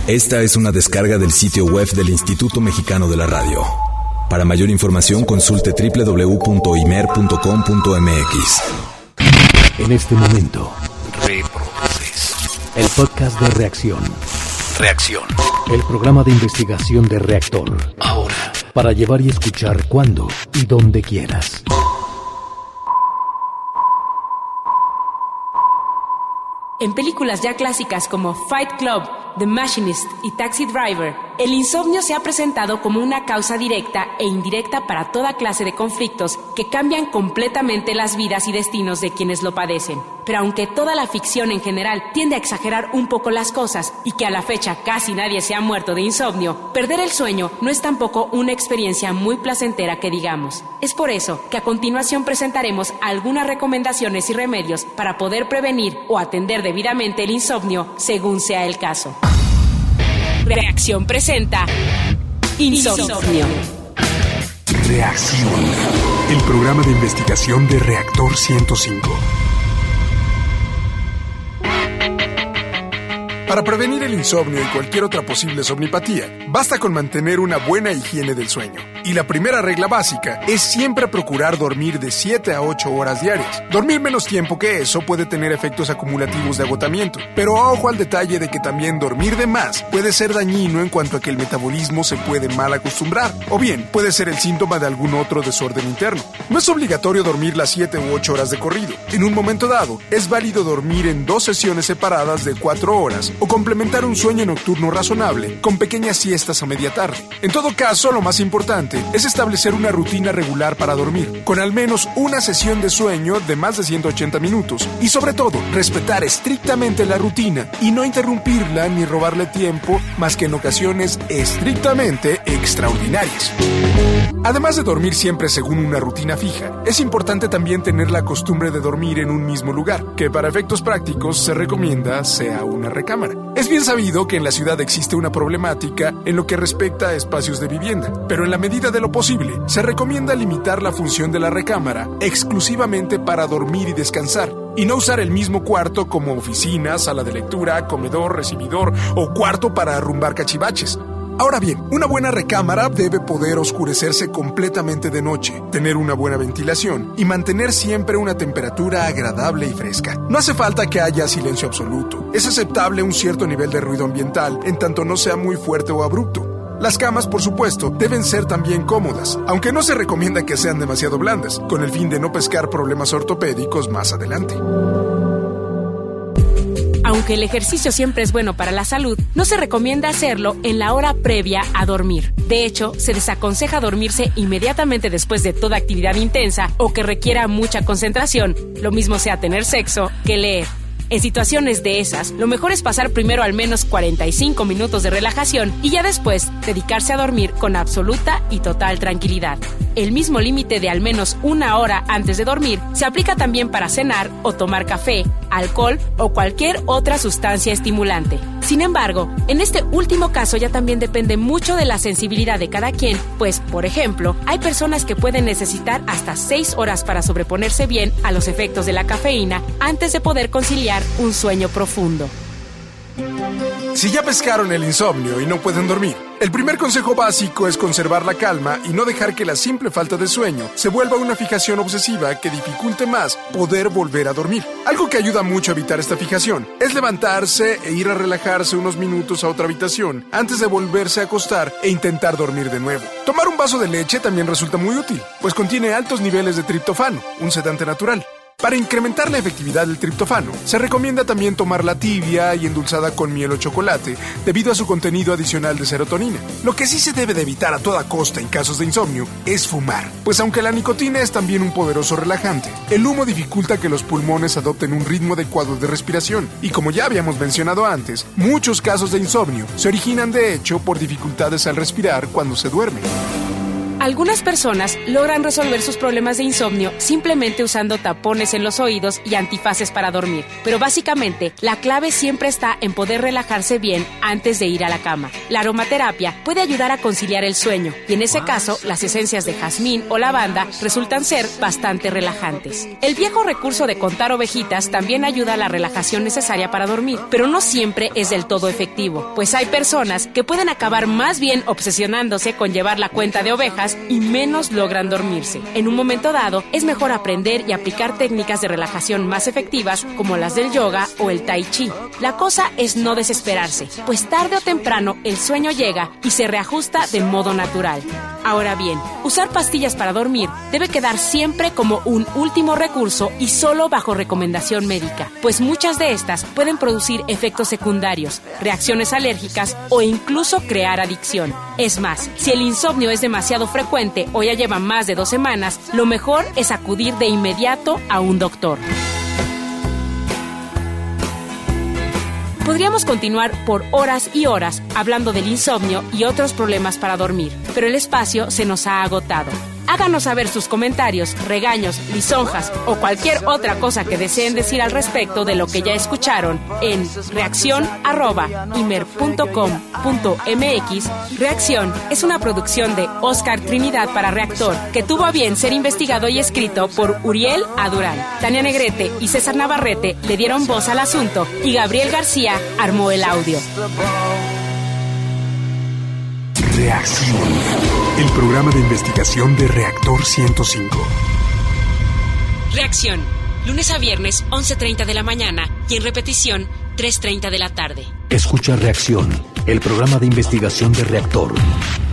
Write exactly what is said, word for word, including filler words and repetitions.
Esta es una descarga del sitio web del Instituto Mexicano de la Radio. Para mayor información consulte doble u doble u doble u punto i m e r punto com punto m x. En este momento, Reproduces el podcast de Reacción. Reacción. El programa de investigación de Reactor. Ahora. Para llevar y escuchar cuando y donde quieras. En películas ya clásicas como Fight Club, The Machinist y Taxi Driver, el insomnio se ha presentado como una causa directa e indirecta para toda clase de conflictos que cambian completamente las vidas y destinos de quienes lo padecen. Pero aunque toda la ficción en general tiende a exagerar un poco las cosas y que a la fecha casi nadie se ha muerto de insomnio, perder el sueño no es tampoco una experiencia muy placentera que digamos. Es por eso que a continuación presentaremos algunas recomendaciones y remedios para poder prevenir o atender debidamente el insomnio según sea el caso. Reacción presenta Insomnio. Reacción, el programa de investigación de Reactor ciento cinco. Para prevenir el insomnio y cualquier otra posible somnipatía, basta con mantener una buena higiene del sueño. Y la primera regla básica es siempre procurar dormir de siete a ocho horas diarias. Dormir menos tiempo que eso puede tener efectos acumulativos de agotamiento, pero ojo al detalle de que también dormir de más puede ser dañino en cuanto a que el metabolismo se puede mal acostumbrar, o bien puede ser el síntoma de algún otro desorden interno. No es obligatorio dormir las siete u ocho horas de corrido. En un momento dado, es válido dormir en dos sesiones separadas de cuatro horas o complementar un sueño nocturno razonable con pequeñas siestas a media tarde. En todo caso, lo más importante es establecer una rutina regular para dormir, con al menos una sesión de sueño de más de ciento ochenta minutos y sobre todo, respetar estrictamente la rutina y no interrumpirla ni robarle tiempo más que en ocasiones estrictamente extraordinarias. Además de dormir siempre según una rutina fija, es importante también tener la costumbre de dormir en un mismo lugar, que para efectos prácticos se recomienda sea una recámara. Es bien sabido que en la ciudad existe una problemática en lo que respecta a espacios de vivienda, pero en la medida de lo posible, se recomienda limitar la función de la recámara exclusivamente para dormir y descansar, y no usar el mismo cuarto como oficina, sala de lectura, comedor, recibidor o cuarto para arrumbar cachivaches. Ahora bien, una buena recámara debe poder oscurecerse completamente de noche, tener una buena ventilación y mantener siempre una temperatura agradable y fresca. No hace falta que haya silencio absoluto. Es aceptable un cierto nivel de ruido ambiental en tanto no sea muy fuerte o abrupto. Las camas, por supuesto, deben ser también cómodas, aunque no se recomienda que sean demasiado blandas, con el fin de no pescar problemas ortopédicos más adelante. Aunque el ejercicio siempre es bueno para la salud, no se recomienda hacerlo en la hora previa a dormir. De hecho, se desaconseja dormirse inmediatamente después de toda actividad intensa o que requiera mucha concentración, lo mismo sea tener sexo que leer. En situaciones de esas, lo mejor es pasar primero al menos cuarenta y cinco minutos de relajación y ya después dedicarse a dormir con absoluta y total tranquilidad. El mismo límite de al menos una hora antes de dormir se aplica también para cenar o tomar café, alcohol o cualquier otra sustancia estimulante. Sin embargo, en este último caso ya también depende mucho de la sensibilidad de cada quien, pues, por ejemplo, hay personas que pueden necesitar hasta seis horas para sobreponerse bien a los efectos de la cafeína antes de poder conciliar un sueño profundo. Si ya pescaron el insomnio y no pueden dormir, el primer consejo básico es conservar la calma y no dejar que la simple falta de sueño se vuelva una fijación obsesiva que dificulte más poder volver a dormir. Algo que ayuda mucho a evitar esta fijación es levantarse e ir a relajarse unos minutos a otra habitación antes de volverse a acostar e intentar dormir de nuevo. Tomar un vaso de leche también resulta muy útil, pues contiene altos niveles de triptofano, un sedante natural. Para incrementar la efectividad del triptofano, se recomienda también tomarla tibia y endulzada con miel o chocolate, debido a su contenido adicional de serotonina. Lo que sí se debe de evitar a toda costa en casos de insomnio es fumar, pues aunque la nicotina es también un poderoso relajante, el humo dificulta que los pulmones adopten un ritmo adecuado de respiración, y como ya habíamos mencionado antes, muchos casos de insomnio se originan de hecho por dificultades al respirar cuando se duerme. Algunas personas logran resolver sus problemas de insomnio simplemente usando tapones en los oídos y antifaces para dormir. Pero básicamente, la clave siempre está en poder relajarse bien antes de ir a la cama. La aromaterapia puede ayudar a conciliar el sueño y en ese caso, las esencias de jazmín o lavanda resultan ser bastante relajantes. El viejo recurso de contar ovejitas también ayuda a la relajación necesaria para dormir, pero no siempre es del todo efectivo, pues hay personas que pueden acabar más bien obsesionándose con llevar la cuenta de ovejas y menos logran dormirse. En un momento dado, es mejor aprender y aplicar técnicas de relajación más efectivas como las del yoga o el tai chi. La cosa es no desesperarse, pues tarde o temprano el sueño llega y se reajusta de modo natural. Ahora bien, usar pastillas para dormir debe quedar siempre como un último recurso y solo bajo recomendación médica, pues muchas de estas pueden producir efectos secundarios, reacciones alérgicas o incluso crear adicción. Es más, si el insomnio es demasiado frecuente o ya lleva más de dos semanas, lo mejor es acudir de inmediato a un doctor. Podríamos continuar por horas y horas hablando del insomnio y otros problemas para dormir, pero el espacio se nos ha agotado. Háganos saber sus comentarios, regaños, lisonjas o cualquier otra cosa que deseen decir al respecto de lo que ya escucharon en reacción arroba imer punto com punto mx. Reacción es una producción de Oscar Trinidad para Reactor, que tuvo a bien ser investigado y escrito por Uriel A. Durán. Tania Negrete y César Navarrete le dieron voz al asunto y Gabriel García armó el audio. Reacción, el programa de investigación de Reactor ciento cinco. Reacción, lunes a viernes, once treinta de la mañana y en repetición, tres treinta de la tarde. Escucha Reacción, el programa de investigación de Reactor.